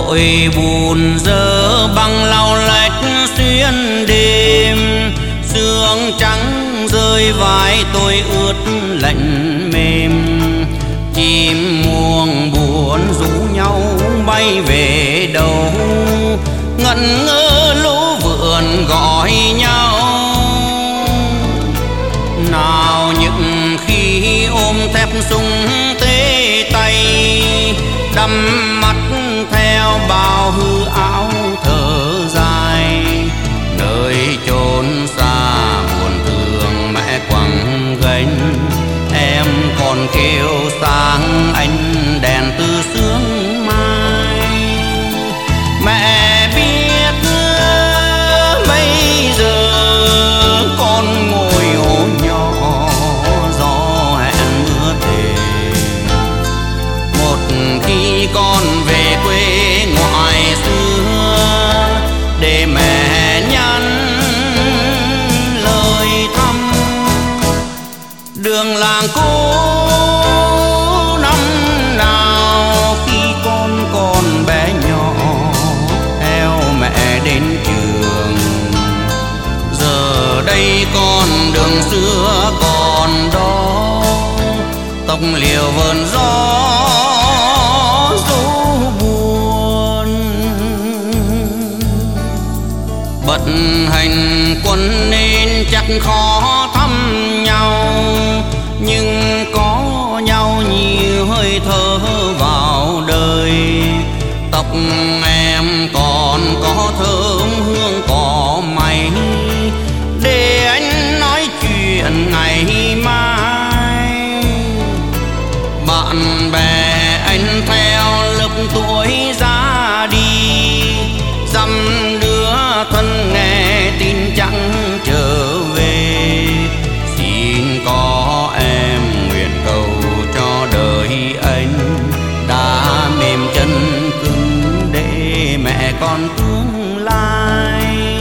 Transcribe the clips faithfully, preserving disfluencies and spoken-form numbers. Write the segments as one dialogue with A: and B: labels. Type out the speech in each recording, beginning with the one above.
A: nỗi buồn dơ băng lau lách xuyên đêm, sương trắng rơi vai tôi ướt lạnh mềm. Chim muông buồn rủ nhau bay về đâu, ngẩn ngơ lũ vượn gọi nhau. Nào những khi ôm thép súng tê tay, đắm mắt theo bao hư áo thở dài. Nơi chốn xa buồn thương mẹ quẳng gánh, em còn kêu sáng ánh đèn từ sương mai. Mẹ biết bây giờ con ngồi ô nhỏ gió hẹn mưa thề. Một khi con về quê ngoại xưa để mẹ nhắn lời thăm. Đường làng cũ năm nào khi con còn bé nhỏ theo mẹ đến trường. Giờ đây con đường xưa còn đó, tóc liều vườn gió rũ buồn. Bận hành quân nên chắc khó thăm nhau, nhưng có nhau nhiều hơi thở vào đời. Tóc em còn có thơm hương cỏ mây, để anh nói chuyện ngày mai. Bạn bè anh theo lớp tuổi ra đi, dăm đứa thân nghe tin chẳng trở về. Xin có em nguyện cầu cho đời anh đã mềm chân cứng để mẹ con tương lai.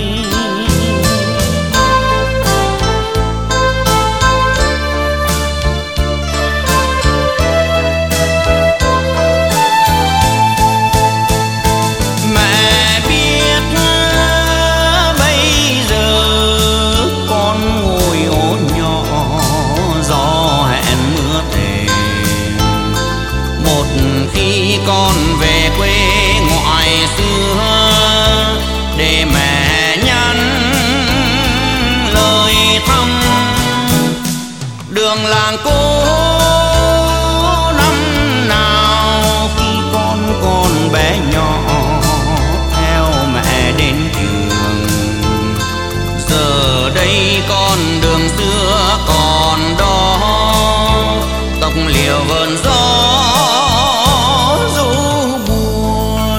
A: Mẹ biết bây giờ con ngồi ô nhỏ gió hẹn mưa thề. Một khi con về quê ngoại xưa để mẹ nhắn lời thăm. Đường làng cũ năm nào khi con còn bé nhỏ theo mẹ đến trường. Giờ đây con đường xưa còn đó, tóc liều vườn gió rũ buồn.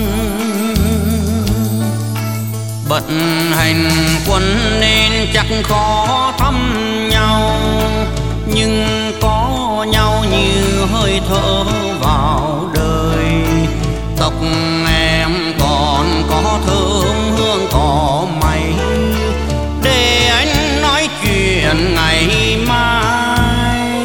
A: Bận hành quân nên chắc khó thăm nhau, nhưng có nhau như hơi thở vào đời. Tóc em còn có thơm hương cỏ mây, để anh nói chuyện ngày mai.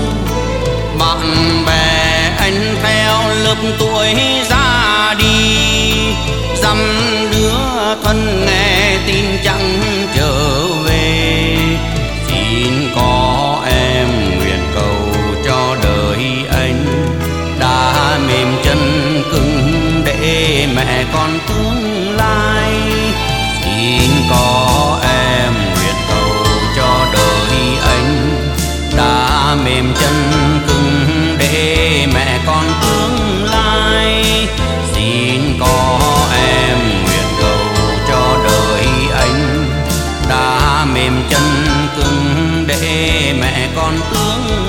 A: Bạn bè anh theo lớp tuổi ra đi, dăm đứa thân nghe tin chẳng trở về. Xin có em nguyện cầu cho đời anh đã mềm chân cứng để mẹ con tương lai. Xin có em nguyện cầu cho đời anh đã mềm chân cứng để mẹ con tương lai. Xin có em nguyện cầu cho đời anh đã mềm chân cứng để mẹ con tương